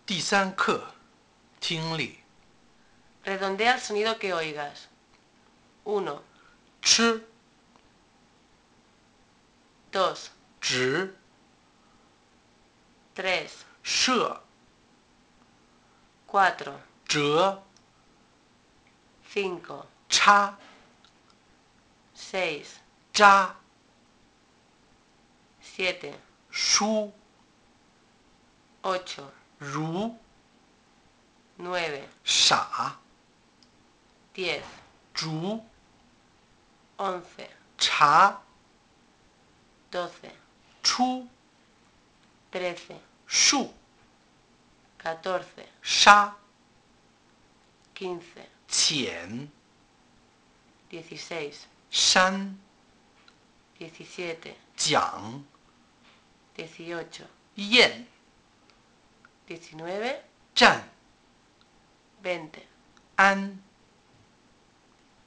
第三课，听力。 Redondea el sonido que oigas. 1, 吃 2, 直 3, 射 4, 折 5, 插 6, 扎 7, 书 8, 如 9, 傻 10, 竹 11, 茶 12, 出 13, 树 14, 沙 15, 浅 16, 山 17, 讲 18, 燕 19, 站 20. 安